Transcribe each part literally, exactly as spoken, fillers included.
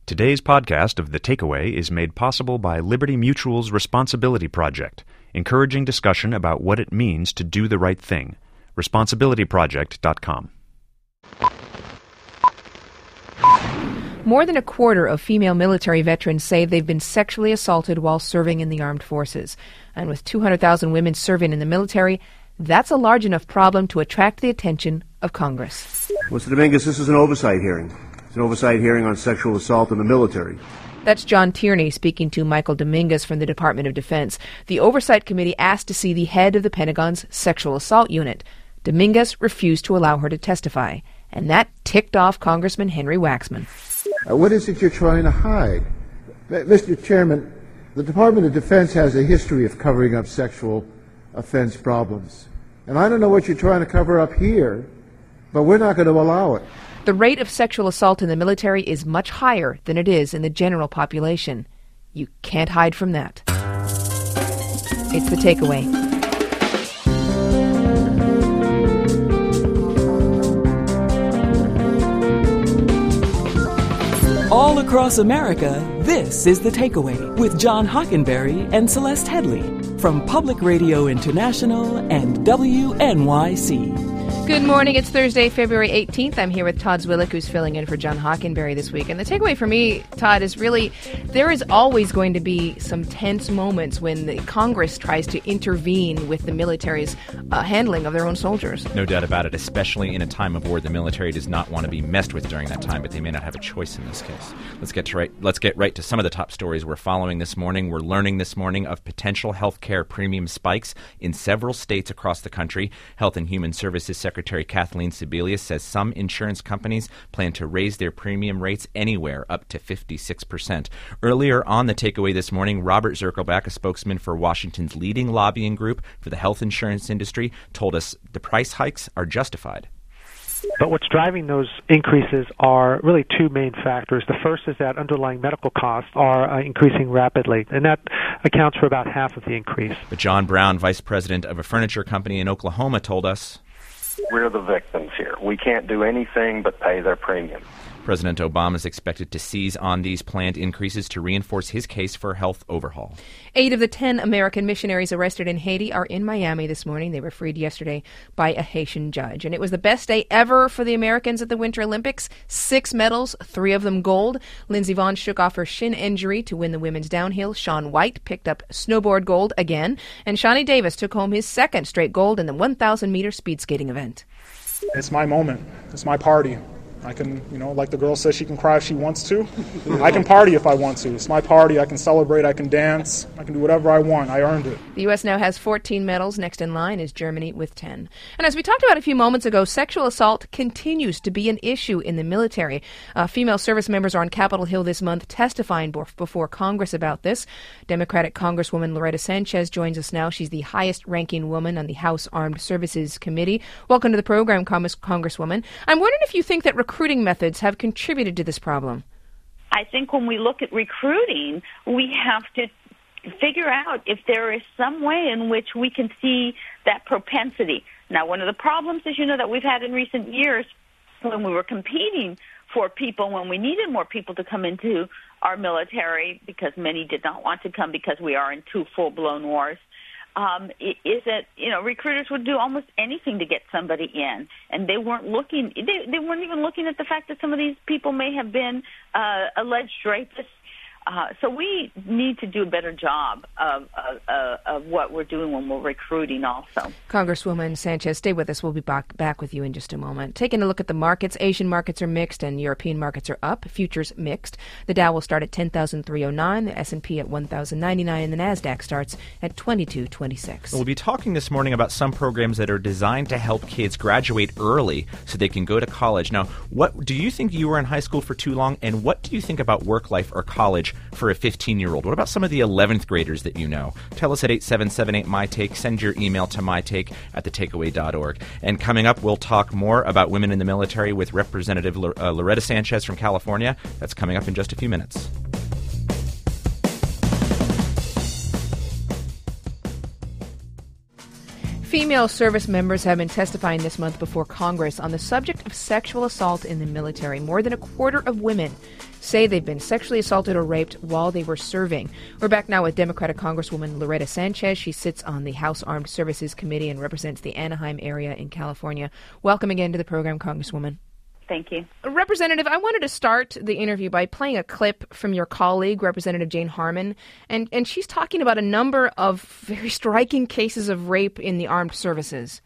Today's podcast of The Takeaway is made possible by Liberty Mutual's Responsibility Project, encouraging discussion about what it means to do the right thing. responsibility project dot com. More than a quarter of female military veterans say they've been sexually assaulted while serving in the armed forces. And with two hundred thousand women serving in the military, that's a large enough problem to attract the attention of Congress. Mister Dominguez, this is an oversight hearing. It's an oversight hearing on sexual assault in the military. That's John Tierney speaking to Michael Dominguez from the Department of Defense. The Oversight Committee asked to see the head of the Pentagon's Sexual Assault Unit. Dominguez refused to allow her to testify, and that ticked off Congressman Henry Waxman. Uh, what is it you're trying to hide? Mister Chairman, the Department of Defense has a history of covering up sexual offense problems. And I don't know what you're trying to cover up here, but we're not going to allow it. The rate of sexual assault in the military is much higher than it is in the general population. You can't hide from that. It's The Takeaway. All across America, this is The Takeaway with John Hockenberry and Celeste Headley from Public Radio International and W N Y C. Good morning. It's Thursday, February eighteenth. I'm here with Todd Zwillick, who's filling in for John Hockenberry this week. And the takeaway for me, Todd, is really there is always going to be some tense moments when the Congress tries to intervene with the military's uh, handling of their own soldiers. No doubt about it, especially in a time of war. The military does not want to be messed with during that time, but they may not have a choice in this case. Let's get to right. Let's get right to some of the top stories we're following this morning. We're learning this morning of potential health care premium spikes in several states across the country. Health and Human Services Secretary Secretary Kathleen Sebelius says some insurance companies plan to raise their premium rates anywhere up to fifty-six percent. Earlier on The Takeaway this morning, Robert Zirkelbach, a spokesman for Washington's leading lobbying group for the health insurance industry, told us the price hikes are justified. But what's driving those increases are really two main factors. The first is that underlying medical costs are uh, increasing rapidly, and that accounts for about half of the increase. But John Brown, vice president of a furniture company in Oklahoma, told us, "We're the victims here. We can't do anything but pay their premium." President Obama is expected to seize on these planned increases to reinforce his case for health overhaul. Eight of the ten American missionaries arrested in Haiti are in Miami this morning. They were freed yesterday by a Haitian judge. And it was the best day ever for the Americans at the Winter Olympics. Six medals, three of them gold. Lindsey Vonn shook off her shin injury to win the women's downhill. Shaun White picked up snowboard gold again. And Shawnee Davis took home his second straight gold in the one thousand meter speed skating event. It's my moment. It's my party. I can, you know, like the girl says, she can cry if she wants to. I can party if I want to. It's my party. I can celebrate. I can dance. I can do whatever I want. I earned it. The U S now has fourteen medals. Next in line is Germany with ten. And as we talked about a few moments ago, sexual assault continues to be an issue in the military. Uh, female service members are on Capitol Hill this month testifying before Congress about this. Democratic Congresswoman Loretta Sanchez joins us now. She's the highest-ranking woman on the House Armed Services Committee. Welcome to the program, Congresswoman. I'm wondering if you think that recruiting methods have contributed to this problem. I think when we look at recruiting, we have to figure out if there is some way in which we can see that propensity. Now, one of the problems, as you know, that we've had in recent years when we were competing for people, when we needed more people to come into our military, because many did not want to come because we are in two full-blown wars, Um, is that, you know, recruiters would do almost anything to get somebody in, and they weren't looking, they, they weren't even looking at the fact that some of these people may have been uh, alleged rapists. Uh, so we need to do a better job of, of, uh, of what we're doing when we're recruiting also. Congresswoman Sanchez, stay with us. We'll be back, back with you in just a moment. Taking a look at the markets, Asian markets are mixed and European markets are up. Futures mixed. The Dow will start at ten thousand three hundred nine, the S and P at one thousand ninety-nine, and the NASDAQ starts at twenty-two twenty-six. We'll be talking this morning about some programs that are designed to help kids graduate early so they can go to college. Now, what do you think you were in high school for too long, and what do you think about work life or college for a fifteen-year-old? What about some of the eleventh graders that you know? Tell us at eight seven seven eight, M Y Take. Send your email to my take at the takeaway dot org. And coming up, we'll talk more about women in the military with Representative L- uh, Loretta Sanchez from California. That's coming up in just a few minutes. Female service members have been testifying this month before Congress on the subject of sexual assault in the military. More than a quarter of women say they've been sexually assaulted or raped while they were serving. We're back now with Democratic Congresswoman Loretta Sanchez. She sits on the House Armed Services Committee and represents the Anaheim area in California. Welcome again to the program, Congresswoman. Thank you. Representative, I wanted to start the interview by playing a clip from your colleague, Representative Jane Harman, and, and she's talking about a number of very striking cases of rape in the armed services.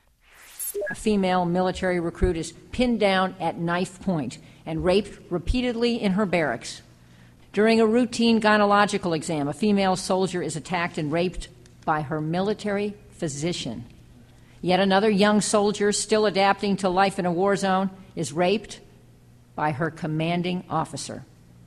A female military recruit is pinned down at knife point and raped repeatedly in her barracks. During a routine gynecological exam, a female soldier is attacked and raped by her military physician. Yet another young soldier, still adapting to life in a war zone, is raped by her commanding officer.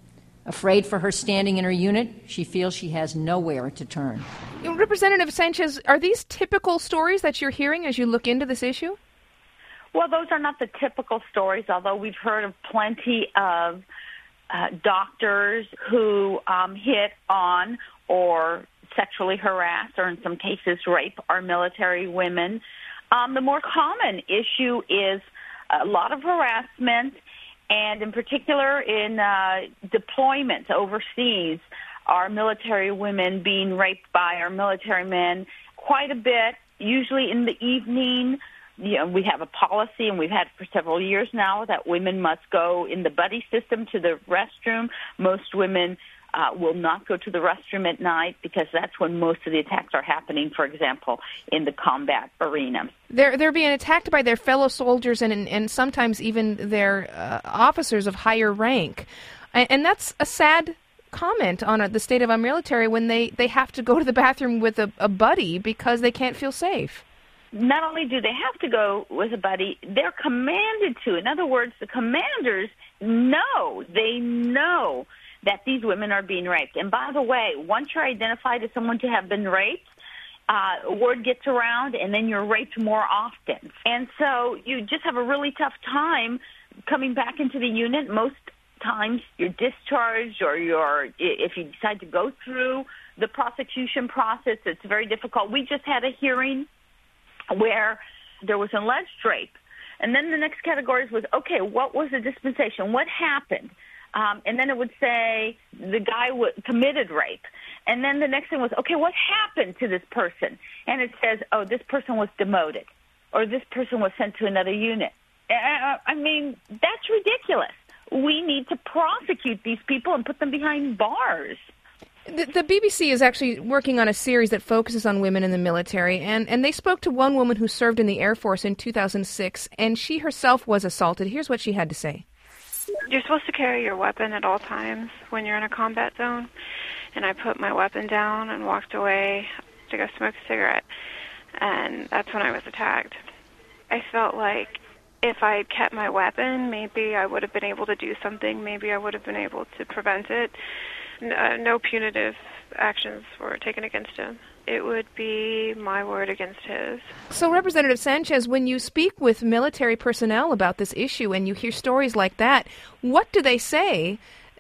Afraid for her standing in her unit, she feels she has nowhere to turn. Representative Sanchez, are these typical stories that you're hearing as you look into this issue? Well, those are not the typical stories, although we've heard of plenty of uh, doctors who um, hit on or sexually harass or in some cases rape our military women. Um, the more common issue is a lot of harassment, and in particular in uh, deployments overseas, our military women being raped by our military men quite a bit, usually in the evening. You know, we have a policy, and we've had for several years now, that women must go in the buddy system to the restroom. Most women uh, will not go to the restroom at night because that's when most of the attacks are happening, for example, in the combat arena. They're, they're being attacked by their fellow soldiers and, and sometimes even their uh, officers of higher rank. And, and that's a sad comment on uh, the state of our military when they, they have to go to the bathroom with a, a buddy because they can't feel safe. Not only do they have to go with a buddy, they're commanded to. In other words, the commanders know, they know that these women are being raped. And by the way, once you're identified as someone to have been raped, uh, word gets around, and then you're raped more often. And so you just have a really tough time coming back into the unit. Most times you're discharged, or you're, if you decide to go through the prosecution process, it's very difficult. We just had a hearing where there was an alleged rape. And then the next category was, okay, what was the dispensation? What happened? Um, and then it would say the guy w- committed rape. And then the next thing was, okay, what happened to this person? And it says, oh, this person was demoted, or this person was sent to another unit. Uh, I mean, that's ridiculous. We need to prosecute these people and put them behind bars. The, the B B C is actually working on a series that focuses on women in the military, and, and they spoke to one woman who served in the Air Force in two thousand six, and she herself was assaulted. Here's what she had to say. You're supposed to carry your weapon at all times when you're in a combat zone, and I put my weapon down and walked away to go smoke a cigarette, and that's when I was attacked. I felt like if I had kept my weapon, maybe I would have been able to do something. Maybe I would have been able to prevent it. Uh, no punitive actions were taken against him. It would be my word against his. So, Representative Sanchez, when you speak with military personnel about this issue and you hear stories like that, what do they say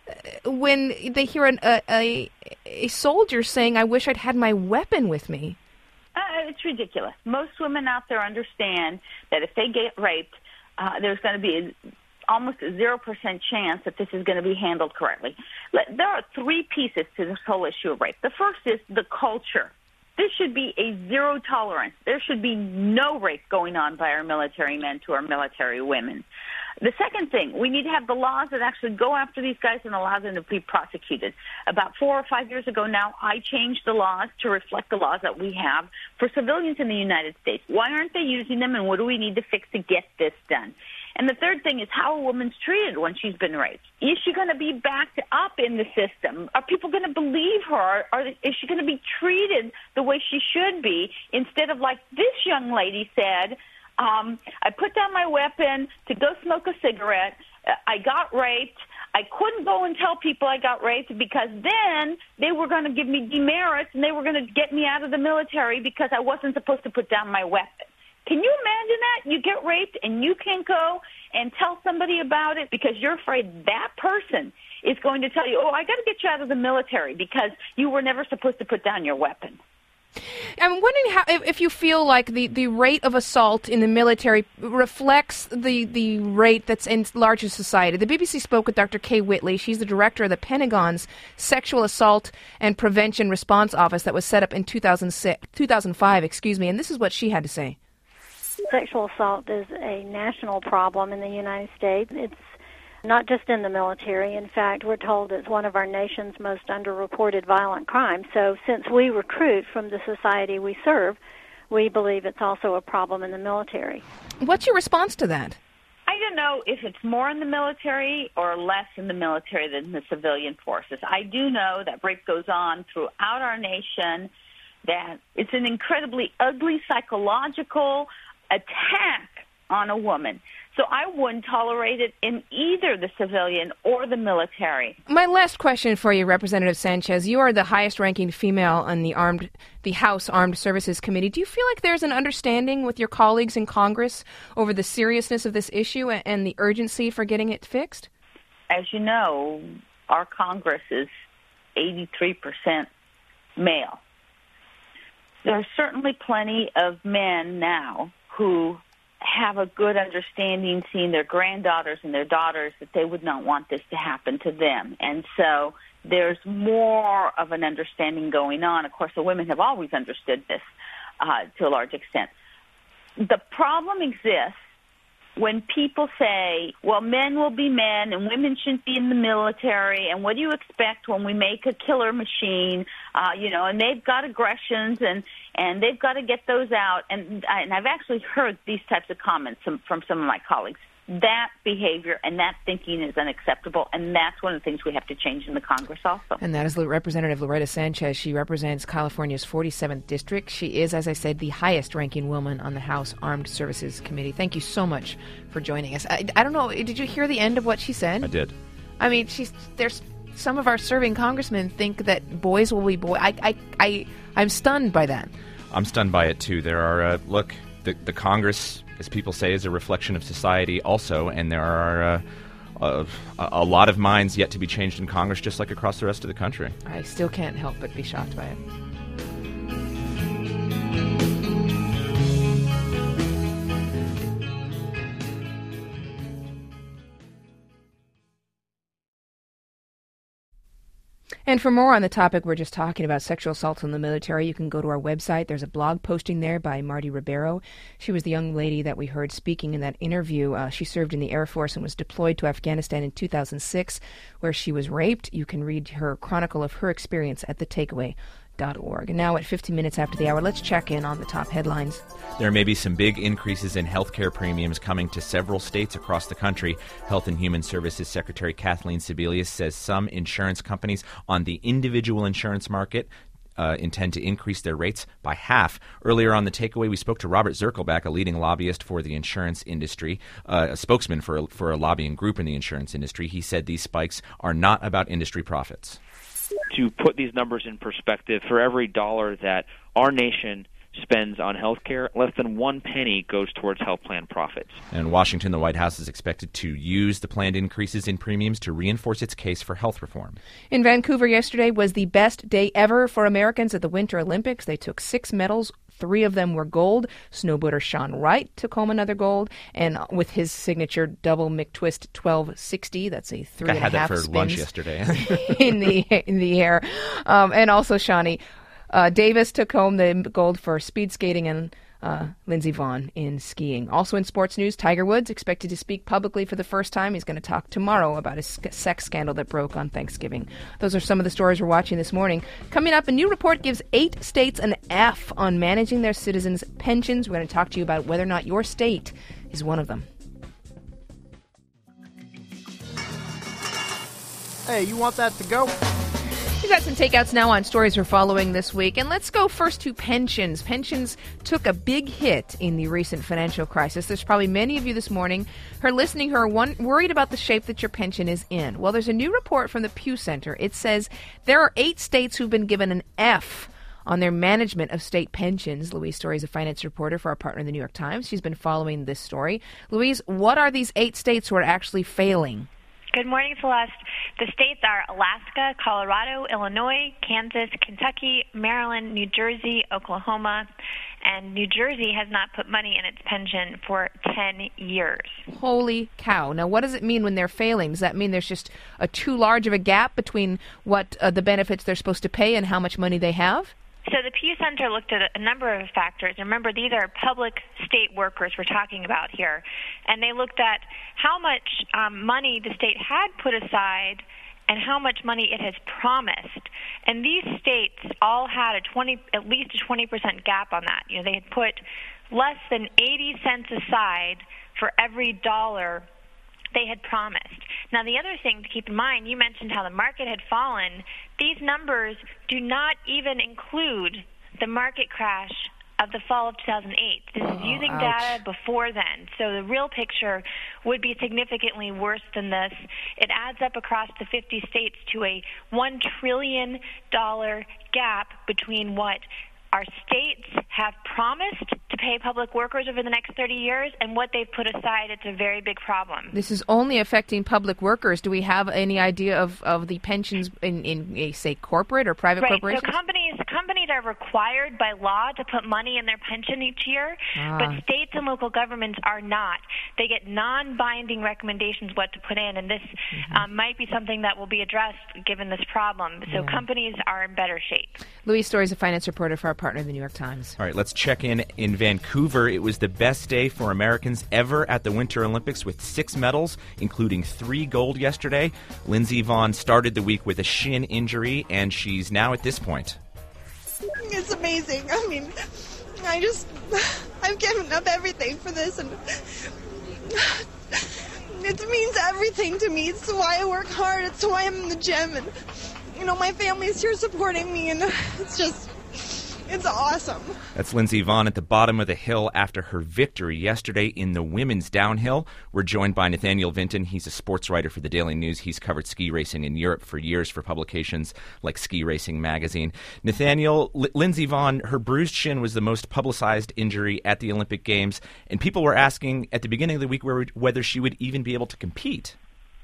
when they hear an, a, a, a soldier saying, I wish I'd had my weapon with me? Uh, it's ridiculous. Most women out there understand that if they get raped, uh, there's going to be a almost a zero percent chance that this is going to be handled correctly. There are three pieces to this whole issue of rape. The first is the culture. This should be a zero tolerance. There should be no rape going on by our military men to our military women. The second thing, we need to have the laws that actually go after these guys and allow them to be prosecuted. About four or five years ago now, I changed the laws to reflect the laws that we have for civilians in the United States. Why aren't they using them, and what do we need to fix to get this done? And the third thing is how a woman's treated when she's been raped. Is she going to be backed up in the system? Are people going to believe her? Are, is she going to be treated the way she should be instead of like this young lady said, um, I put down my weapon to go smoke a cigarette. I got raped. I couldn't go and tell people I got raped because then they were going to give me demerits and they were going to get me out of the military because I wasn't supposed to put down my weapon. Can you imagine that? You get raped and you can't go and tell somebody about it because you're afraid that person is going to tell you, oh, I got to get you out of the military because you were never supposed to put down your weapon. I'm wondering how, if, if you feel like the, the rate of assault in the military reflects the, the rate that's in larger society. The B B C spoke with Doctor Kay Whitley. She's the director of the Pentagon's Sexual Assault and Prevention Response Office that was set up in two thousand six, two thousand five, excuse me, and this is what she had to say. Sexual assault is a national problem in the United States. It's not just in the military. In fact, we're told it's one of our nation's most underreported violent crimes. So since we recruit from the society we serve, we believe it's also a problem in the military. What's your response to that? I don't know if it's more in the military or less in the military than the civilian forces. I do know that rape goes on throughout our nation, that it's an incredibly ugly psychological attack on a woman. So I wouldn't tolerate it in either the civilian or the military. My last question for you, Representative Sanchez. You are the highest-ranking female on the armed, the House Armed Services Committee. Do you feel like there's an understanding with your colleagues in Congress over the seriousness of this issue and the urgency for getting it fixed? As you know, our Congress is eighty-three percent male. There are certainly plenty of men now who have a good understanding, seeing their granddaughters and their daughters, that they would not want this to happen to them. And so there's more of an understanding going on. Of course, the women have always understood this uh, to a large extent. The problem exists when people say, well, men will be men and women shouldn't be in the military, and what do you expect when we make a killer machine, uh, you know, and they've got aggressions and, and they've got to get those out. And, and I've actually heard these types of comments from, from some of my colleagues. That behavior and that thinking is unacceptable, and that's one of the things we have to change in the Congress also. And that is Representative Loretta Sanchez. She represents California's forty-seventh District. She is, as I said, the highest-ranking woman on the House Armed Services Committee. Thank you so much for joining us. I, I don't know, did you hear the end of what she said? I did. I mean, she's there's some of our serving congressmen think that boys will be boys. I, I, I, I'm stunned by that. I'm stunned by it, too. There are, uh, look, the, the Congress, as people say, is a reflection of society also, and there are uh, uh, a lot of minds yet to be changed in Congress, just like across the rest of the country. I still can't help but be shocked by it. And for more on the topic we're just talking about, sexual assaults in the military, you can go to our website. There's a blog posting there by Marty Ribeiro. She was the young lady that we heard speaking in that interview. Uh, she served in the Air Force and was deployed to Afghanistan in two thousand six, where she was raped. You can read her chronicle of her experience at the takeaway dot org. And now at fifteen minutes after the hour, let's check in on the top headlines. There may be some big increases in health care premiums coming to several states across the country. Health and Human Services Secretary Kathleen Sebelius says some insurance companies on the individual insurance market Uh, intend to increase their rates by half. Earlier on the takeaway, we spoke to Robert Zirkelback, a leading lobbyist for the insurance industry, uh, a spokesman for a, for a lobbying group in the insurance industry. He said these spikes are not about industry profits. To put these numbers in perspective, for every dollar that our nation spends on health care, less than one penny goes towards health plan profits. And in Washington, the White House is expected to use the planned increases in premiums to reinforce its case for health reform. In Vancouver yesterday was the best day ever for Americans at the Winter Olympics. They took six medals. Three of them were gold. Snowboarder Shaun Wright took home another gold, and with his signature double McTwist twelve sixty, that's a three I and a half had that for spins lunch yesterday. in the in the air, um, and also Shawnee uh, Davis took home the gold for speed skating, and uh, Lindsey Vonn in skiing. Also in sports news, Tiger Woods expected to speak publicly for the first time. He's going to talk tomorrow about a sex scandal that broke on Thanksgiving. Those are some of the stories we're watching this morning. Coming up, a new report gives eight states an F on managing their citizens' pensions. We're going to talk to you about whether or not your state is one of them. Hey, you want that to go? We've got some takeouts now on stories we're following this week. And let's go first to pensions. Pensions took a big hit in the recent financial crisis. There's probably many of you this morning who are listening who are one, worried about the shape that your pension is in. Well, there's a new report from the Pew Center. It says there are eight states who've been given an F on their management of state pensions. Louise Story is a finance reporter for our partner in the New York Times. She's been following this story. Louise, what are these eight states who are actually failing? Good morning, Celeste. The states are Alaska, Colorado, Illinois, Kansas, Kentucky, Maryland, New Jersey, Oklahoma, and New Jersey has not put money in its pension for ten years. Holy cow. Now, what does it mean when they're failing? Does that mean there's just a too large of a gap between what uh, the benefits they're supposed to pay and how much money they have? So the Pew Center looked at a number of factors. Remember, these are public state workers we're talking about here. And they looked at how much um, money the state had put aside and how much money it has promised. And these states all had a twenty, at least a twenty percent gap on that. You know, they had put less than eighty cents aside for every dollar they had promised. Now, the other thing to keep in mind, you mentioned how the market had fallen. These numbers do not even include the market crash of the fall of two thousand eight. This oh, is using ouch. data before then. So the real picture would be significantly worse than this. It adds up across the fifty states to a one trillion dollars gap between what our states have promised to pay public workers over the next thirty years and what they've put aside. It's a very big problem. This is only affecting public workers. Do we have any idea of, of the pensions in, in, say, corporate or private right. corporations? So companies, companies are required by law to put money in their pension each year, ah. but states and local governments are not. They get non-binding recommendations what to put in, and this mm-hmm. um, might be something that will be addressed given this problem. So yeah. companies are in better shape. Louise Story is a finance reporter for our partner, the New York Times. All right, let's check in in Vancouver. It was the best day for Americans ever at the Winter Olympics with six medals, including three gold yesterday. Lindsey Vonn started the week with a shin injury, and she's now at this point. It's amazing. I mean, I just, I've given up everything for this, and it means everything to me. It's why I work hard. It's why I'm in the gym, and, you know, my family's here supporting me, and it's just... It's awesome. That's Lindsey Vonn at the bottom of the hill after her victory yesterday in the women's downhill. We're joined by Nathaniel Vinton. He's a sports writer for the Daily News. He's covered ski racing in Europe for years for publications like Ski Racing Magazine. Nathaniel, L- Lindsey Vonn, her bruised shin was the most publicized injury at the Olympic Games, and people were asking at the beginning of the week where, whether she would even be able to compete.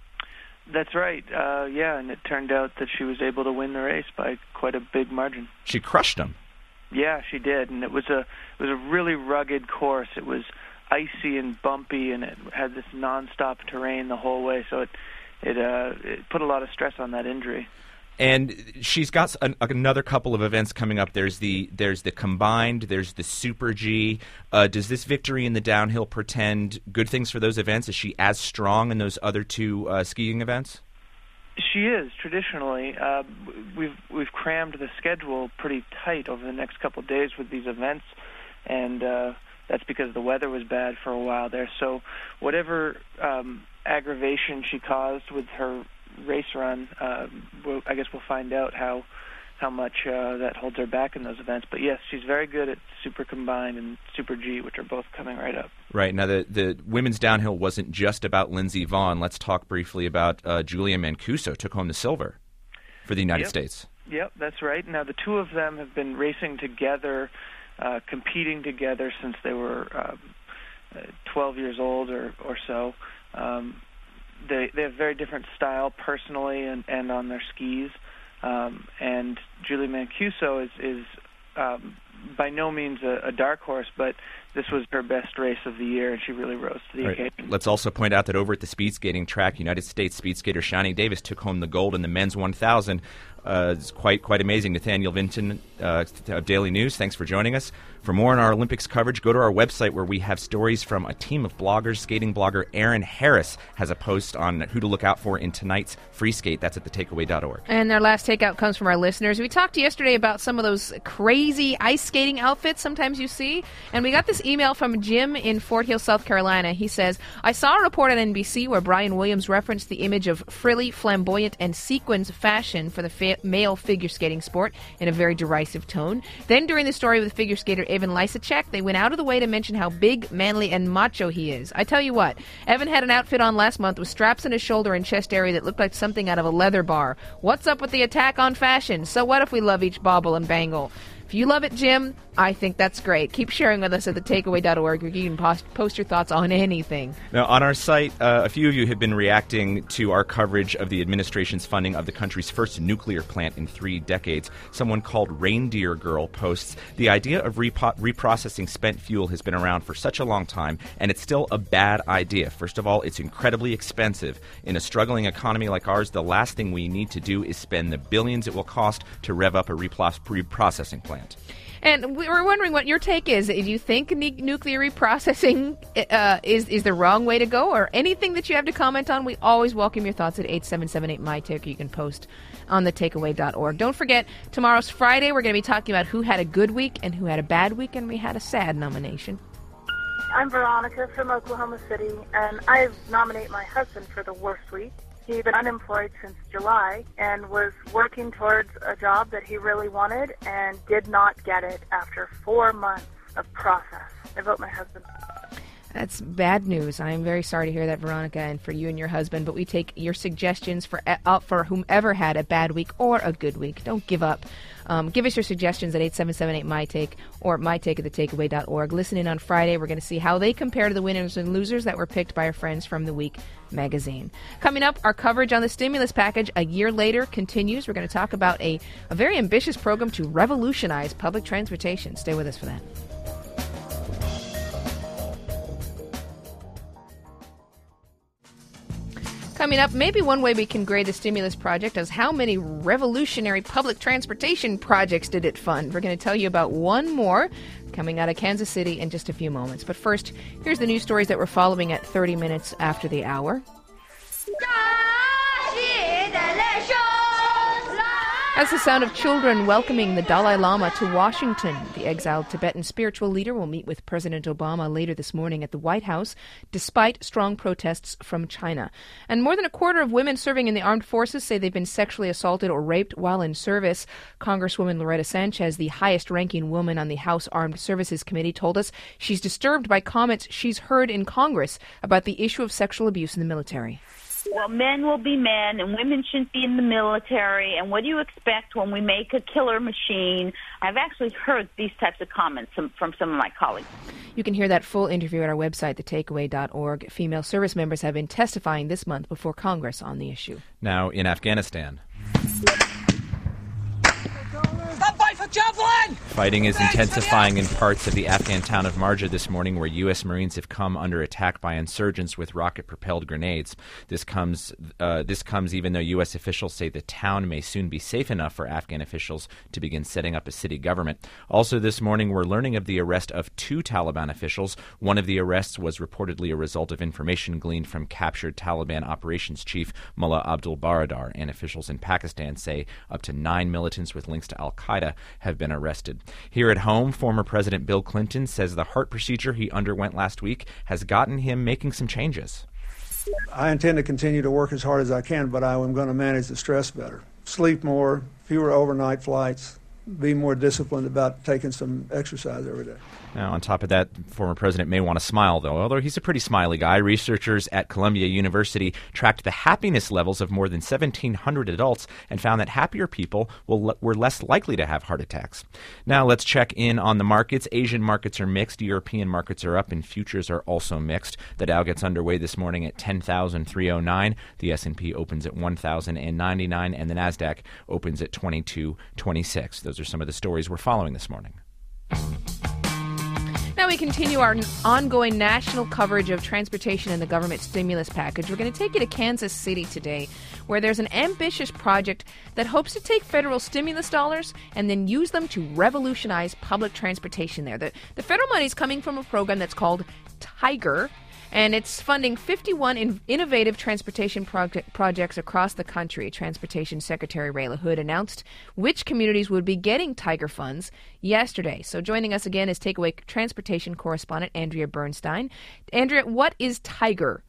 That's right. Uh, yeah, and it turned out that she was able to win the race by quite a big margin. She crushed them. Yeah, she did, and it was a it was a really rugged course. It was icy and bumpy, and it had this nonstop terrain the whole way. So it it, uh, it put a lot of stress on that injury. And she's got an, another couple of events coming up. There's the there's the combined. There's the Super G. Uh, does this victory in the downhill portend good things for those events? Is she as strong in those other two uh, skiing events? She is traditionally. Uh, we've we've crammed the schedule pretty tight over the next couple of days with these events, and uh, that's because the weather was bad for a while there. So whatever um, aggravation she caused with her race run, uh, we'll, I guess we'll find out how how much uh, that holds her back in those events. But yes, she's very good at Super Combined and Super G, which are both coming right up. Right. Now, the, the women's downhill wasn't just about Lindsey Vonn. Let's talk briefly about uh, Julia Mancuso, took home the silver for the United yep. States. Yep, that's right. Now, the two of them have been racing together, uh, competing together since they were uh, twelve years old or, or so. Um, they, they have very different style personally and, and on their skis. Um, and Julia Mancuso is, is um, by no means a, a dark horse, but this was her best race of the year, and she really rose to the right. occasion. Let's also point out that over at the speed skating track, United States speed skater Shani Davis took home the gold in the men's one thousand. Uh, it's quite quite amazing. Nathaniel Vinton uh, of Daily News, thanks for joining us. For more on our Olympics coverage, go to our website where we have stories from a team of bloggers. Skating blogger Aaron Harris has a post on who to look out for in tonight's free skate. That's at the takeaway dot org. And our last takeout comes from our listeners. We talked yesterday about some of those crazy ice skating outfits sometimes you see. And we got this email from Jim in Fort Hill, South Carolina. He says, I saw a report on N B C where Brian Williams referenced the image of frilly, flamboyant, and sequins fashion for the fa- male figure skating sport in a very derisive tone. Then during the story with figure skater Evan Lysacek, they went out of the way to mention how big, manly, and macho he is. I tell you what, Evan had an outfit on last month with straps in his shoulder and chest area that looked like something out of a leather bar. What's up with the attack on fashion? So what if we love each bauble and bangle? If you love it, Jim, I think that's great. Keep sharing with us at the takeaway dot org, where you can post, post your thoughts on anything. Now, on our site, uh, a few of you have been reacting to our coverage of the administration's funding of the country's first nuclear plant in three decades. Someone called Reindeer Girl posts, the idea of repo- reprocessing spent fuel has been around for such a long time, and it's still a bad idea. First of all, it's incredibly expensive. In a struggling economy like ours, the last thing we need to do is spend the billions it will cost to rev up a repro- reprocessing plant. And we were wondering what your take is. Do you think ne- nuclear reprocessing uh, is is the wrong way to go, or anything that you have to comment on? We always welcome your thoughts at eight seven seven eight, M Y take, or you can post on the takeaway dot org. Don't forget, tomorrow's Friday. We're going to be talking about who had a good week and who had a bad week, and we had a sad nomination. I'm Veronica from Oklahoma City, and I nominate my husband for the worst week. He'd been unemployed since July and was working towards a job that he really wanted and did not get it after four months of process. I vote my husband. That's bad news. I am very sorry to hear that, Veronica, and for you and your husband, but we take your suggestions for uh, for whomever had a bad week or a good week. Don't give up. Um, give us your suggestions at eight seven seven eight, M Y take or my take at the takeaway dot org. Listen in on Friday. We're going to see how they compare to the winners and losers that were picked by our friends from The Week magazine. Coming up, our coverage on the stimulus package a year later continues. We're going to talk about a, a very ambitious program to revolutionize public transportation. Stay with us for that. Coming up, maybe one way we can grade the stimulus project is how many revolutionary public transportation projects did it fund. We're going to tell you about one more coming out of Kansas City in just a few moments. But first, here's the news stories that we're following at thirty minutes after the hour. That's the sound of children welcoming the Dalai Lama to Washington. The exiled Tibetan spiritual leader will meet with President Obama later this morning at the White House, despite strong protests from China. And more than a quarter of women serving in the armed forces say they've been sexually assaulted or raped while in service. Congresswoman Loretta Sanchez, the highest-ranking woman on the House Armed Services Committee, told us she's disturbed by comments she's heard in Congress about the issue of sexual abuse in the military. Well, men will be men, and women shouldn't be in the military, and what do you expect when we make a killer machine? I've actually heard these types of comments from, from some of my colleagues. You can hear that full interview at our website, the takeaway dot org. Female service members have been testifying this month before Congress on the issue. Now, in Afghanistan. Stand by for javelin! Fighting is intensifying in parts of the Afghan town of Marja this morning, where U S. Marines have come under attack by insurgents with rocket-propelled grenades. This comes uh, this comes even though U S officials say the town may soon be safe enough for Afghan officials to begin setting up a city government. Also this morning, we're learning of the arrest of two Taliban officials. One of the arrests was reportedly a result of information gleaned from captured Taliban operations chief Mullah Abdul Baradar, and officials in Pakistan say up to nine militants with links to al-Qaeda have been arrested. Here at home, former President Bill Clinton says the heart procedure he underwent last week has gotten him making some changes. I intend to continue to work as hard as I can, but I am going to manage the stress better. Sleep more, fewer overnight flights, be more disciplined about taking some exercise every day. Now, on top of that, former president may want to smile, though. Although he's a pretty smiley guy, researchers at Columbia University tracked the happiness levels of more than seventeen hundred adults and found that happier people will, were less likely to have heart attacks. Now, let's check in on the markets. Asian markets are mixed. European markets are up, and futures are also mixed. The Dow gets underway this morning at ten thousand three hundred nine. The S and P opens at one thousand ninety-nine, and the NASDAQ opens at twenty-two twenty-six. Those are some of the stories we're following this morning. Now we continue our ongoing national coverage of transportation and the government stimulus package. We're going to take you to Kansas City today, where there's an ambitious project that hopes to take federal stimulus dollars and then use them to revolutionize public transportation there. The, the federal money is coming from a program that's called TIGER, and it's funding fifty-one in innovative transportation project projects across the country. Transportation Secretary Ray LaHood announced which communities would be getting TIGER funds yesterday. So joining us again is Takeaway Transportation correspondent Andrea Bernstein. Andrea, what is TIGER?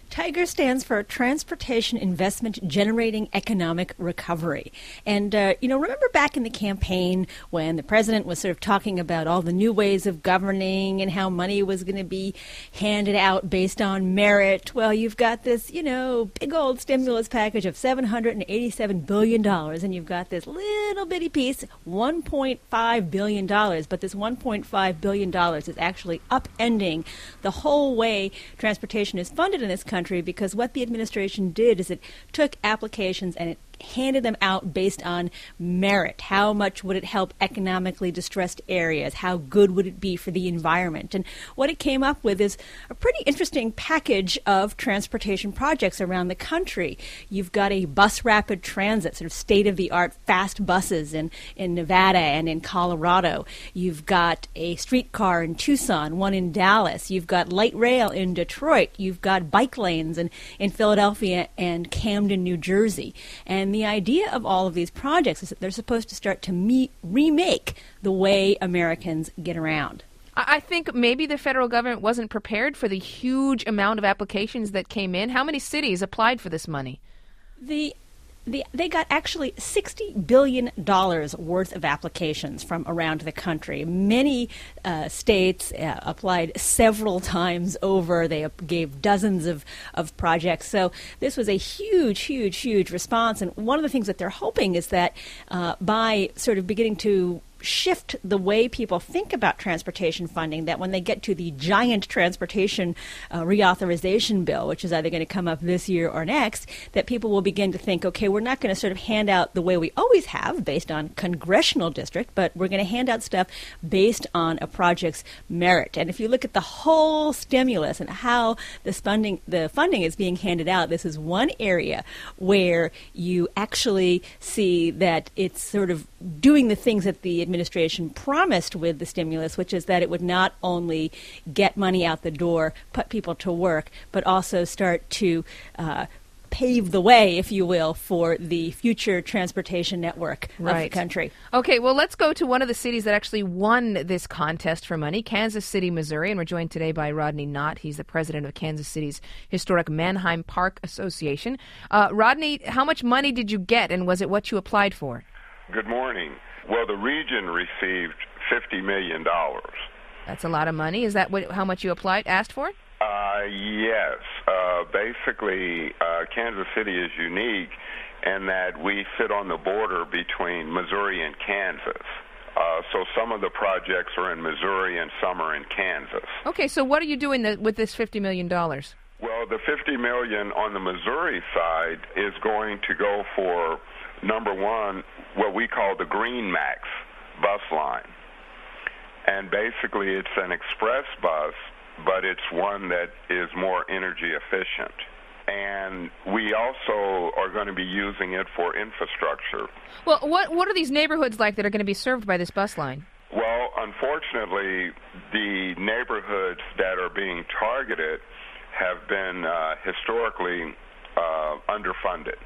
TIGER stands for Transportation Investment Generating Economic Recovery. And, uh, you know, remember back in the campaign when the president was sort of talking about all the new ways of governing and how money was going to be handed out based on merit? Well, you've got this, you know, big old stimulus package of seven hundred eighty-seven billion dollars, and you've got this little bitty piece, one point five billion dollars. But this one point five billion dollars is actually upending the whole way transportation is funded in this country, because what the administration did is it took applications and it handed them out based on merit. How much would it help economically distressed areas? How good would it be for the environment? And what it came up with is a pretty interesting package of transportation projects around the country. You've got a bus rapid transit, sort of state-of-the-art fast buses in, in Nevada and in Colorado. You've got a streetcar in Tucson, one in Dallas. You've got light rail in Detroit. You've got bike lanes in, in Philadelphia and Camden, New Jersey. And And the idea of all of these projects is that they're supposed to start to meet, remake the way Americans get around. I think maybe the federal government wasn't prepared for the huge amount of applications that came in. How many cities applied for this money? The The, they got actually sixty billion dollars worth of applications from around the country. Many uh, states uh, applied several times over. They gave dozens of, of projects. So this was a huge, huge, huge response. And one of the things that they're hoping is that uh, by sort of beginning to shift the way people think about transportation funding, that when they get to the giant transportation uh, reauthorization bill, which is either going to come up this year or next, that people will begin to think, okay, we're not going to sort of hand out the way we always have based on congressional district, but we're going to hand out stuff based on a project's merit. And if you look at the whole stimulus and how this funding, the funding is being handed out, this is one area where you actually see that it's sort of doing the things that the administration promised with the stimulus, which is that it would not only get money out the door, put people to work, but also start to uh, pave the way, if you will, for the future transportation network right. of the country. Okay, well, let's go to one of the cities that actually won this contest for money, Kansas City, Missouri, and we're joined today by Rodney Knott. He's the president of Kansas City's Historic Manheim Park Association. Uh, Rodney, how much money did you get, and was it what you applied for? Good morning. Well, the region received fifty million dollars. That's a lot of money. Is that what, how much you applied, asked for? Uh, yes. Uh, basically, uh, Kansas City is unique in that we sit on the border between Missouri and Kansas. Uh, so some of the projects are in Missouri and some are in Kansas. Okay, so what are you doing the, with this fifty million dollars? Well, the fifty million dollars on the Missouri side is going to go for, number one, what we call the Green Max bus line. And basically it's an express bus, but it's one that is more energy efficient. And we also are going to be using it for infrastructure. Well, what what are these neighborhoods like that are going to be served by this bus line? Well, unfortunately, the neighborhoods that are being targeted have been uh, historically uh, underfunded.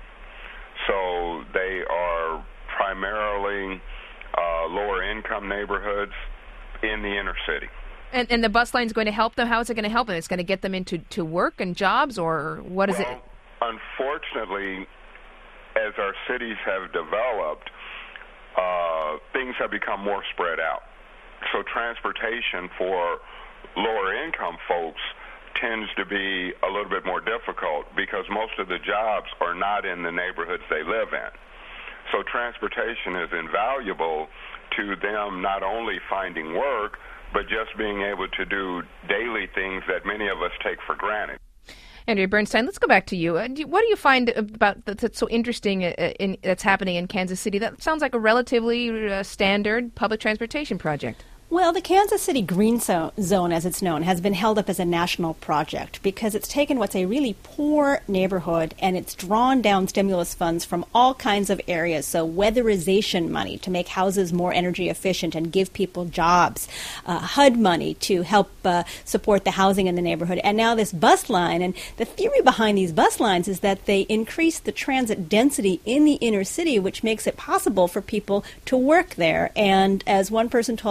So they are primarily uh, lower-income neighborhoods in the inner city. And, and the bus line is going to help them? How is it going to help them? It's going to get them into to work and jobs, or what is well, it? Unfortunately, as our cities have developed, uh, things have become more spread out. So transportation for lower-income folks tends to be a little bit more difficult because most of the jobs are not in the neighborhoods they live in. So transportation is invaluable to them not only finding work, but just being able to do daily things that many of us take for granted. Andrea Bernstein, let's go back to you. What do you find about that's so interesting in, that's happening in Kansas City? That sounds like a relatively uh, standard public transportation project. Well, the Kansas City Green Zone, as it's known, has been held up as a national project because it's taken what's a really poor neighborhood and it's drawn down stimulus funds from all kinds of areas. So weatherization money to make houses more energy efficient and give people jobs, uh, H U D money to help uh, support the housing in the neighborhood, and now this bus line. And the theory behind these bus lines is that they increase the transit density in the inner city, which makes it possible for people to work there. And as one person told me when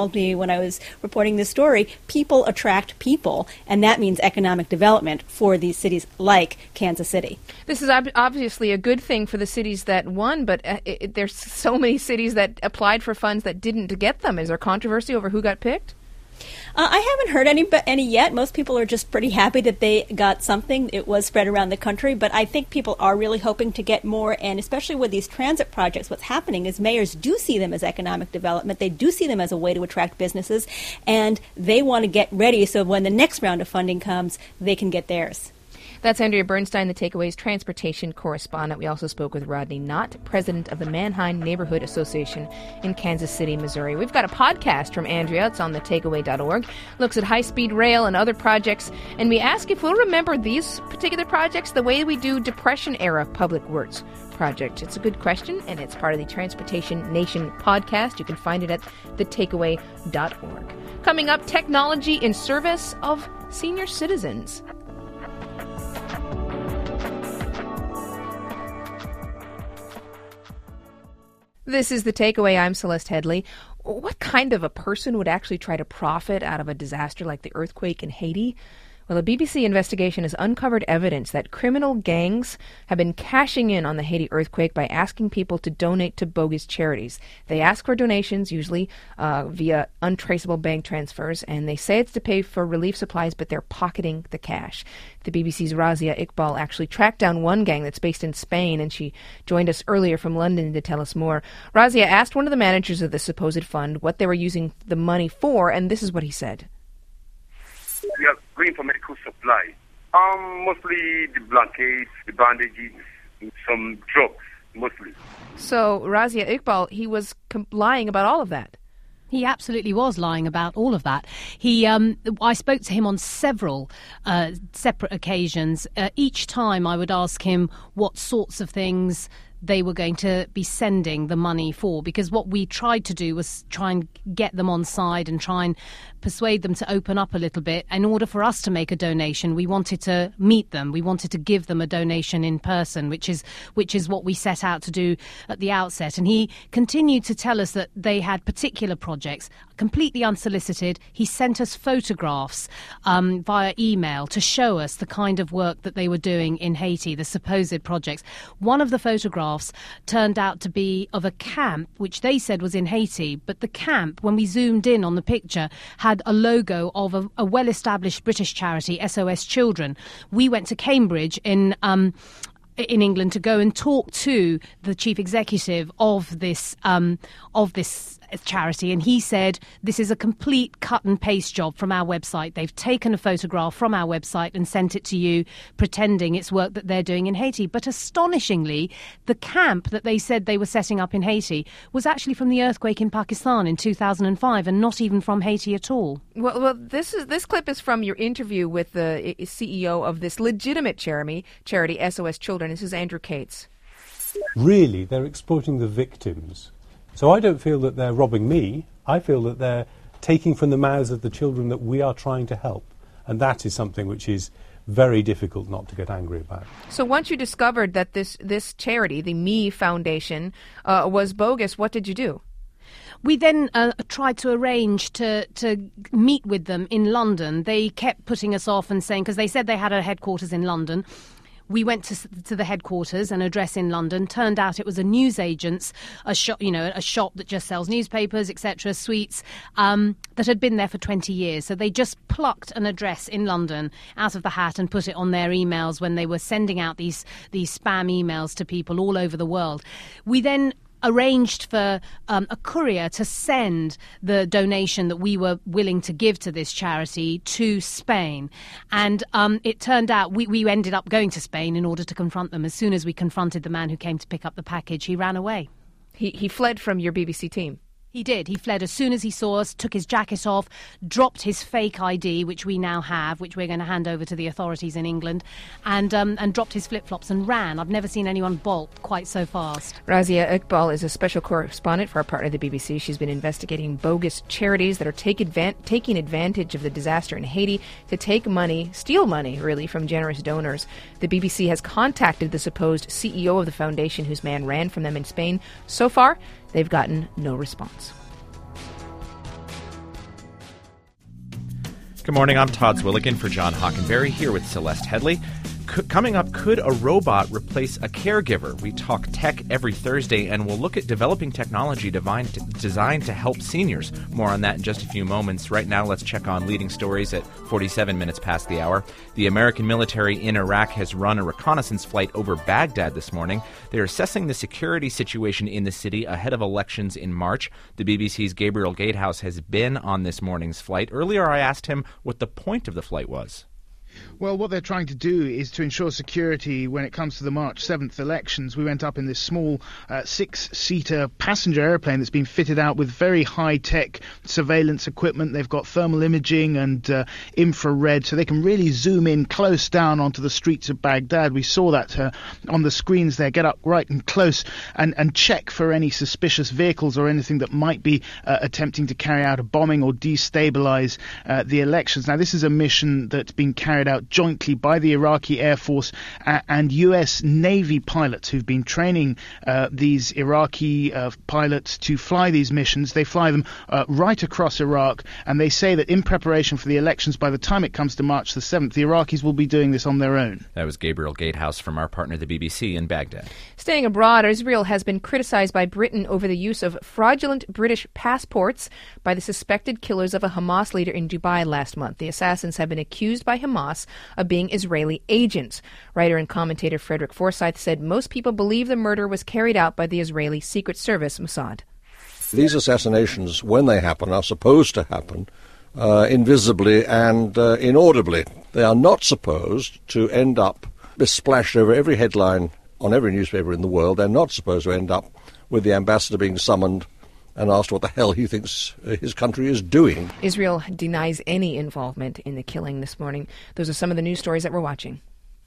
when I was reporting this story, people attract people, and that means economic development for these cities like Kansas City. This is ob- obviously a good thing for the cities that won, but uh, it, there's so many cities that applied for funds that didn't get them. Is there controversy over who got picked? Uh, I haven't heard any any yet. Most people are just pretty happy that they got something. It was spread around the country, but I think people are really hoping to get more, and especially with these transit projects, what's happening is mayors do see them as economic development. They do see them as a way to attract businesses, and they want to get ready so when the next round of funding comes, they can get theirs. That's Andrea Bernstein, the Takeaway's transportation correspondent. We also spoke with Rodney Knott, president of the Manheim Neighborhood Association in Kansas City, Missouri. We've got a podcast from Andrea. It's on the takeaway dot org. Looks at high-speed rail and other projects. And we ask if we'll remember these particular projects the way we do Depression-era public works project. It's a good question, and it's part of the Transportation Nation podcast. You can find it at the takeaway dot org. Coming up, technology in service of senior citizens. This is The Takeaway. I'm Celeste Headley. What kind of a person would actually try to profit out of a disaster like the earthquake in Haiti? Well, a B B C investigation has uncovered evidence that criminal gangs have been cashing in on the Haiti earthquake by asking people to donate to bogus charities. They ask for donations, usually uh, via untraceable bank transfers, and they say it's to pay for relief supplies, but they're pocketing the cash. The B B C's Razia Iqbal actually tracked down one gang that's based in Spain, and she joined us earlier from London to tell us more. Razia asked one of the managers of the supposed fund what they were using the money for, and this is what he said. We are going for medical supply. Um, mostly the blankets, the bandages, some drugs, mostly. So, Razia Iqbal, he was com- lying about all of that. He absolutely was lying about all of that. He, um, I spoke to him on several uh, separate occasions. Uh, each time I would ask him what sorts of things they were going to be sending the money for, because what we tried to do was try and get them on side and try and persuade them to open up a little bit. In order for us to make a donation, we wanted to meet them. We wanted to give them a donation in person, which is which is what we set out to do at the outset. And he continued to tell us that they had particular projects, completely unsolicited. He sent us photographs um, via email to show us the kind of work that they were doing in Haiti, the supposed projects. One of the photographs turned out to be of a camp, which they said was in Haiti, but the camp, when we zoomed in on the picture, had a logo of a, a well-established British charity, S O S Children. We went to Cambridge in um, in England to go and talk to the chief executive of this um, of this charity, and he said this is a complete cut and paste job from our website. They've taken a photograph from our website and sent it to you, pretending it's work that they're doing in Haiti. But astonishingly, the camp that they said they were setting up in Haiti was actually from the earthquake in Pakistan in two thousand five, and not even from Haiti at all. Well, well this is this clip is from your interview with the C E O of this legitimate charity, charity S O S Children. This is Andrew Cates. Really, they're exploiting the victims. So I don't feel that they're robbing me. I feel that they're taking from the mouths of the children that we are trying to help. And that is something which is very difficult not to get angry about. So once you discovered that this, this charity, the Me Foundation, uh, was bogus, what did you do? We then uh, tried to arrange to, to meet with them in London. They kept putting us off and saying, because they said they had a headquarters in London. We went to to the headquarters, an address in London. Turned out it was a newsagent's, a shop, you know, a shop that just sells newspapers, et cetera, sweets, um, that had been there for twenty years. So they just plucked an address in London out of the hat and put it on their emails when they were sending out these these spam emails to people all over the world. We then arranged for um, a courier to send the donation that we were willing to give to this charity to Spain. And um, it turned out we, we ended up going to Spain in order to confront them. As soon as we confronted the man who came to pick up the package, he ran away. He, he fled from your B B C team. He did. He fled as soon as he saw us, took his jacket off, dropped his fake I D, which we now have, which we're going to hand over to the authorities in England, and um, and dropped his flip-flops and ran. I've never seen anyone bolt quite so fast. Razia Iqbal is a special correspondent for our partner, the B B C. She's been investigating bogus charities that are take advan- taking advantage of the disaster in Haiti to take money, steal money, really, from generous donors. The B B C has contacted the supposed C E O of the foundation whose man ran from them in Spain. So far, they've gotten no response. Good morning. I'm Todd Zwilligan for John Hockenberry, here with Celeste Headley. C- coming up, could a robot replace a caregiver? We talk tech every Thursday, and we'll look at developing technology designed to, designed to help seniors. More on that in just a few moments. Right now, let's check on leading stories at forty-seven minutes past the hour. The American military in Iraq has run a reconnaissance flight over Baghdad this morning. They're assessing the security situation in the city ahead of elections in March. The B B C's Gabriel Gatehouse has been on this morning's flight. Earlier, I asked him what the point of the flight was. Well, what they're trying to do is to ensure security when it comes to the March seventh elections. We went up in this small uh, six-seater passenger airplane that's been fitted out with very high-tech surveillance equipment. They've got thermal imaging and uh, infrared, so they can really zoom in close down onto the streets of Baghdad. We saw that uh, on the screens there. Get up right and close and, and check for any suspicious vehicles or anything that might be uh, attempting to carry out a bombing or destabilize uh, the elections. Now, this is a mission that's been carried out jointly by the Iraqi Air Force uh, and U S Navy pilots who've been training uh, these Iraqi uh, pilots to fly these missions. They fly them uh, right across Iraq, and they say that in preparation for the elections, by the time it comes to March the seventh, the Iraqis will be doing this on their own. That was Gabriel Gatehouse from our partner, the B B C in Baghdad. Staying abroad, Israel has been criticized by Britain over the use of fraudulent British passports by the suspected killers of a Hamas leader in Dubai last month. The assassins have been accused by Hamas of being Israeli agents. Writer and commentator Frederick Forsyth said most people believe the murder was carried out by the Israeli Secret Service, Mossad. These assassinations, when they happen, are supposed to happen uh, invisibly and uh, inaudibly. They are not supposed to end up splashed over every headline on every newspaper in the world. They're not supposed to end up with the ambassador being summoned and asked what the hell he thinks his country is doing. Israel denies any involvement in the killing this morning. Those are some of the news stories that we're watching.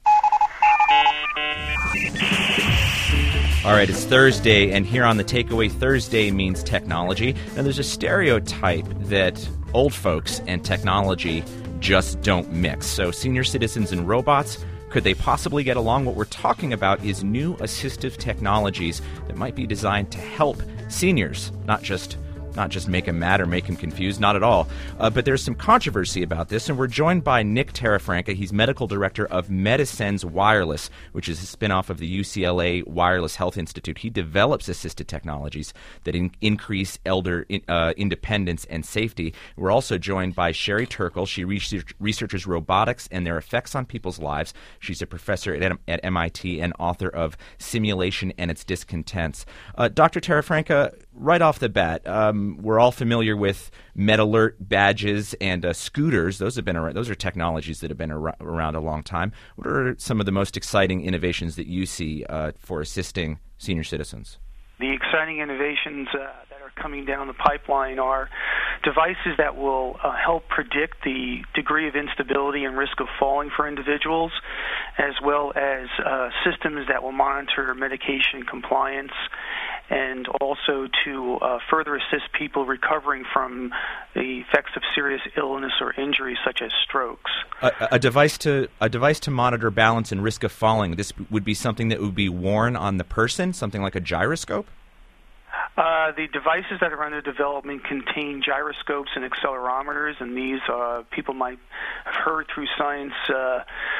All right, it's Thursday, and here on the Takeaway, Thursday means technology. Now, there's a stereotype that old folks and technology just don't mix. So senior citizens and robots, could they possibly get along? What we're talking about is new assistive technologies that might be designed to help seniors, not just not just make them mad or make them confused, not at all. Uh, but there's some controversy about this, and we're joined by Nick Terrafranca. He's medical director of Medisense Wireless, which is a spinoff of the U C L A Wireless Health Institute. He develops assisted technologies that in- increase elder in, uh, independence and safety. We're also joined by Sherry Turkle. She research- researches robotics and their effects on people's lives. She's a professor at, at M I T and author of Simulation and Its Discontents. Uh, Doctor Terrafranca, right off the bat, um, we're all familiar with MedAlert badges and uh, scooters. Those have been around, those are technologies that have been ar- around a long time. What are some of the most exciting innovations that you see uh, for assisting senior citizens? The exciting innovations uh, that are coming down the pipeline are devices that will uh, help predict the degree of instability and risk of falling for individuals, as well as uh, systems that will monitor medication compliance, and also to uh, further assist people recovering from the effects of serious illness or injury, such as strokes. A, a device to a device to monitor balance and risk of falling. This would be something that would be worn on the person, something like a gyroscope? Uh, the devices that are under development contain gyroscopes and accelerometers, and these uh, people might have heard through science uh,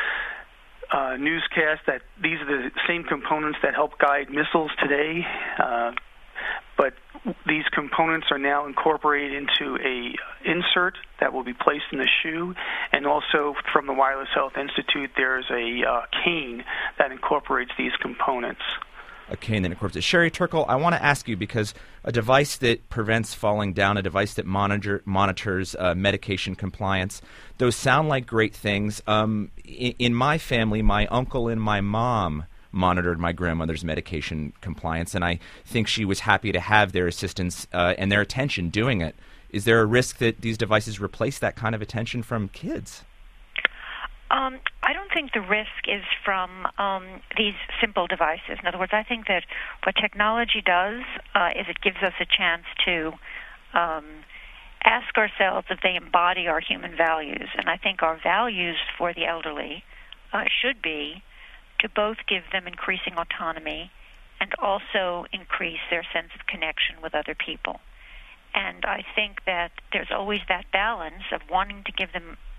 uh, newscasts that these are the same components that help guide missiles today, uh, but these components are now incorporated into a insert that will be placed in the shoe, and also from the Wireless Health Institute there's a uh, cane that incorporates these components. A cane that incorporates. Sherry Turkle, I want to ask you, because a device that prevents falling down, a device that monitor, monitors uh, medication compliance, those sound like great things. Um, in, in my family, my uncle and my mom monitored my grandmother's medication compliance, and I think she was happy to have their assistance uh, and their attention doing it. Is there a risk that these devices replace that kind of attention from kids? Um, I don't think the risk is from um, these simple devices. In other words, I think that what technology does uh, is it gives us a chance to um, ask ourselves if they embody our human values. And I think our values for the elderly uh, should be to both give them increasing autonomy and also increase their sense of connection with other people. And I think that there's always that balance of wanting to give them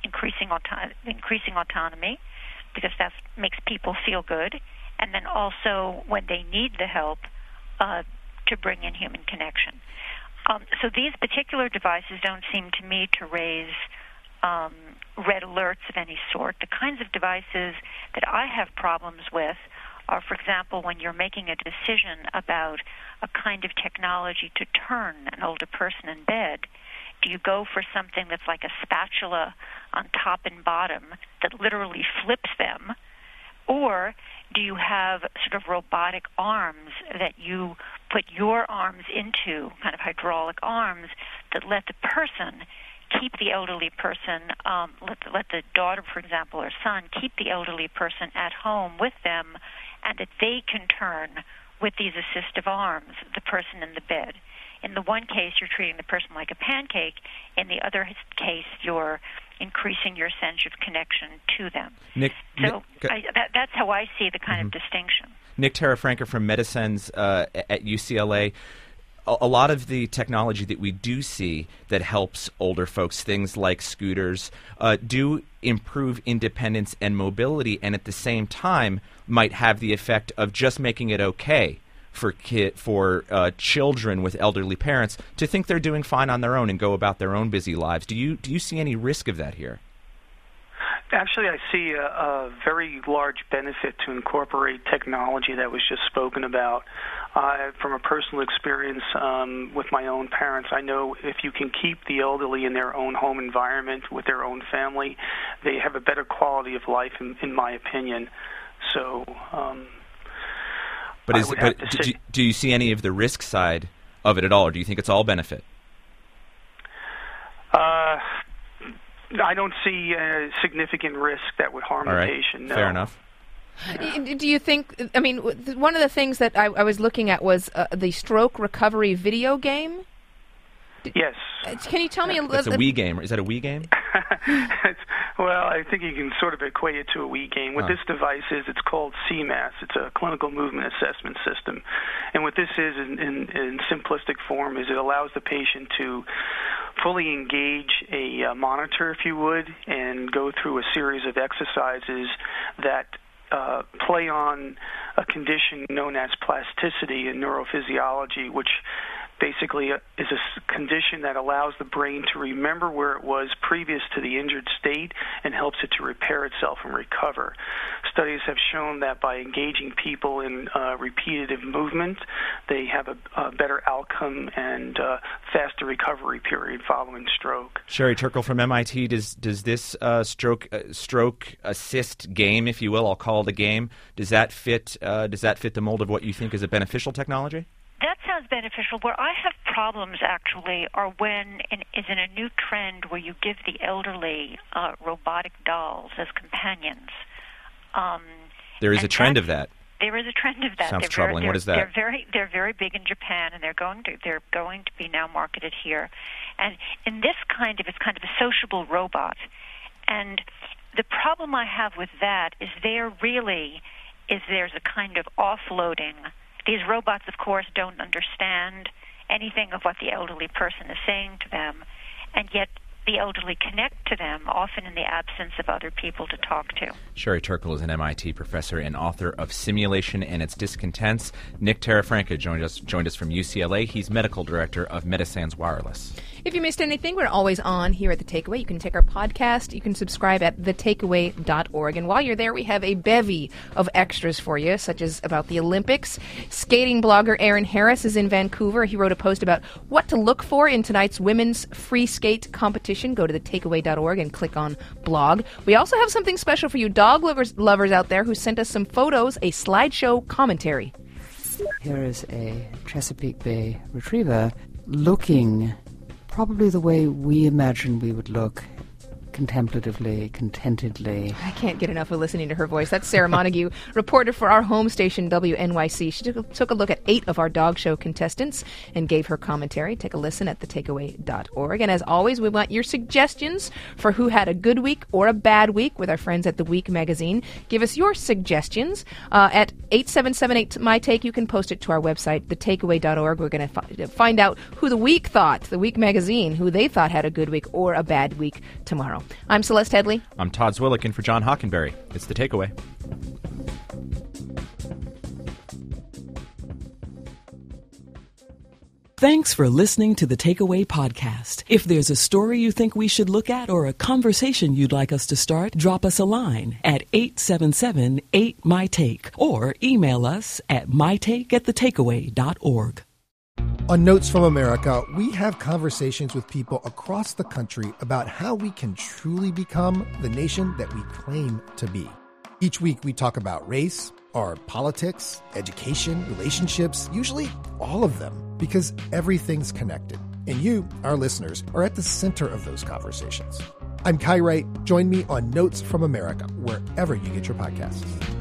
increasing auto- increasing autonomy, because that makes people feel good, and then also when they need the help, uh, to bring in human connection. Um, so these particular devices don't seem to me to raise um, red alerts of any sort. The kinds of devices that I have problems with are, for example, when you're making a decision about a kind of technology to turn an older person in bed. Do you go for something that's like a spatula on top and bottom that literally flips them? Or do you have sort of robotic arms that you put your arms into, kind of hydraulic arms, that let the person keep the elderly person, um, let, the, let the daughter, for example, or son, keep the elderly person at home with them, and that they can turn with these assistive arms the person in the bed. In the one case, you're treating the person like a pancake. In the other case, you're increasing your sense of connection to them. Nick, so Nick, I, that, that's how I see the kind mm-hmm. of distinction. Nick Terrafranca from Medicens uh, at U C L A. A, a lot of the technology that we do see that helps older folks, things like scooters, uh, do improve independence and mobility, and at the same time might have the effect of just making it okay for kid, for uh, children with elderly parents to think they're doing fine on their own and go about their own busy lives. Do you do you see any risk of that here? Actually, I see a, a very large benefit to incorporate technology that was just spoken about. Uh, from a personal experience um, with my own parents, I know if you can keep the elderly in their own home environment with their own family, they have a better quality of life, in, in my opinion. So. Um, But, is, but do, do you see any of the risk side of it at all, or do you think it's all benefit? Uh, I don't see a significant risk that would harm all the right. patient. No. Fair enough. Do you think, I mean, one of the things that I, I was looking at was uh, the stroke recovery video game? Yes. Can you tell me a little? That's a Wii game. Is that a Wii game? Well, I think you can sort of equate it to a Wii game. What huh. this device is, it's called C M A S. It's a clinical movement assessment system. And what this is in, in, in simplistic form is it allows the patient to fully engage a uh, monitor, if you would, and go through a series of exercises that uh, play on a condition known as plasticity in neurophysiology, which basically is a condition that allows the brain to remember where it was previous to the injured state and helps it to repair itself and recover. Studies have shown that by engaging people in uh, repetitive movement, they have a, a better outcome and uh, faster recovery period following stroke. Sherry Turkle from M I T, does does this uh, stroke uh, stroke assist game, if you will, I'll call it a game, does that fit uh, does that fit the mold of what you think is a beneficial technology? That sounds beneficial. Where I have problems, actually, are when in, is in a new trend where you give the elderly uh, robotic dolls as companions. Um, there is a trend of that. There is a trend of that. Sounds they're troubling. Very, what is that? They're very, they're very big in Japan, and they're going to, they're going to be now marketed here. And in this kind of, it's kind of a sociable robot. And the problem I have with that is there really is there's a kind of offloading. These robots, of course, don't understand anything of what the elderly person is saying to them, and yet the elderly connect to them, often in the absence of other people to talk to. Sherry Turkle is an M I T professor and author of Simulation and Its Discontents. Nick Terrafranca joined us joined us from U C L A. He's medical director of Medicens Wireless. If you missed anything, we're always on here at The Takeaway. You can take our podcast. You can subscribe at the takeaway dot org. And while you're there, we have a bevy of extras for you, such as about the Olympics. Skating blogger Aaron Harris is in Vancouver. He wrote a post about what to look for in tonight's women's free skate competition. Go to the takeaway dot org and click on blog. We also have something special for you dog lovers, lovers out there who sent us some photos, a slideshow commentary. Here is a Chesapeake Bay Retriever looking probably the way we imagine we would look, contemplatively, contentedly. I can't get enough of listening to her voice. That's Sarah Montague, reporter for our home station, W N Y C. She took, took a look at eight of our dog show contestants and gave her commentary. Take a listen at the takeaway dot org. And as always, we want your suggestions for who had a good week or a bad week with our friends at The Week magazine. Give us your suggestions uh, at eight seven seven eight my take. You can post it to our website, the takeaway dot org. We're going to fi- find out who The Week thought, The Week magazine, who they thought had a good week or a bad week tomorrow. I'm Celeste Headley. I'm Todd Zwillick, in for John Hockenberry. It's The Takeaway. Thanks for listening to the Takeaway podcast. If there's a story you think we should look at or a conversation you'd like us to start, drop us a line at eight seven seven eight M Y Take or email us at mytake at the takeaway dot org. On Notes from America, we have conversations with people across the country about how we can truly become the nation that we claim to be. Each week we talk about race, our politics, education, relationships, usually all of them, because everything's connected. And you, our listeners, are at the center of those conversations. I'm Kai Wright. Join me on Notes from America, wherever you get your podcasts.